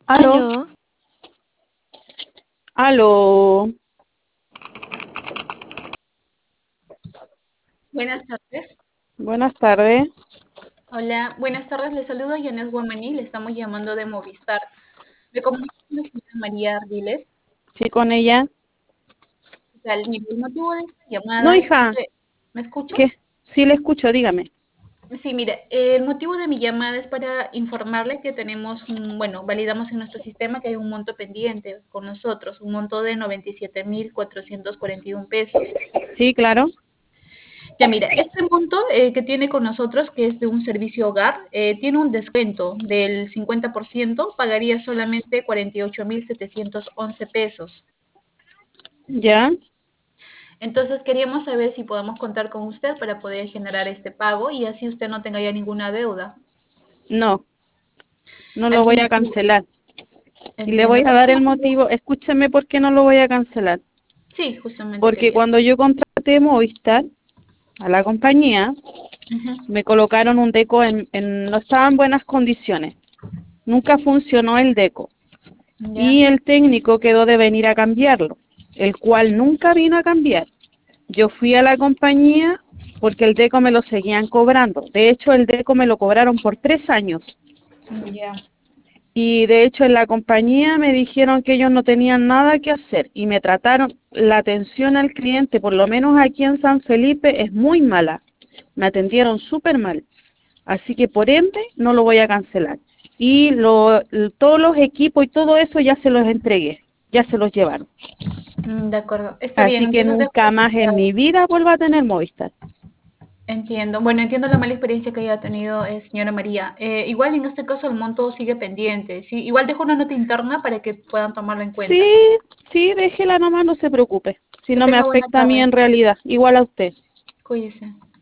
Aló, Aló, aló. Buenas tardes. Buenas tardes. Hola, buenas tardes. Les saludo a Yanes Guamaní. Le estamos llamando de Movistar. Me comunico con la señora María Ardiles. Sí, con ella. O sea, mire, el motivo de esta No, llamada es hija, que... ¿Me escucha? ¿qué? Sí, le escucho, dígame. Sí, mire, el motivo de mi llamada es para informarle que tenemos bueno, validamos en nuestro sistema que hay un monto pendiente con nosotros, un monto de 97.441 pesos. Sí, claro. Ya mira, este monto que tiene con nosotros, que es de un servicio hogar, tiene un descuento del 50%, pagaría solamente 48.711 pesos. Ya. Entonces queríamos saber si podemos contar con usted para poder generar este pago y así usted no tenga ya ninguna deuda. No, no lo voy ¿Algún a motivo? cancelar. Y le Entiendo. voy a dar ¿Algún el motivo? motivo. Escúcheme por qué no lo voy a cancelar. Sí, justamente Porque quería. cuando yo contraté Movistar a la compañía, Ujú. me colocaron un deco no estaba en buenas condiciones. Nunca funcionó el deco. Y Ya, el técnico quedó de venir a cambiarlo, el cual nunca vino a cambiar. Yo fui a la compañía porque el deco me lo seguían cobrando. De hecho, el deco me lo cobraron por 3 años. ya. Y de hecho en la compañía me dijeron que ellos no tenían nada que hacer y me trataron, la atención al cliente, por lo menos aquí en San Felipe, es muy mala. Me atendieron súper mal. Así que por ende no lo voy a cancelar. Y todos los equipos y todo eso ya se los entregué, ya se los llevaron. De acuerdo. Está bien, Así que entonces dejo nunca más en registrado. mi vida vuelvo a tener Movistar. Entiendo. Bueno, entiendo la mala experiencia que haya tenido, señora María. Igual en este caso el monto sigue pendiente, ¿sí? Igual dejo una nota interna para que puedan tomarlo en Sí, cuenta. sí, déjela nomás, no se preocupe. Si Que no me tenga buena afecta a mí tarde. en realidad, igual a usted. Cuídese.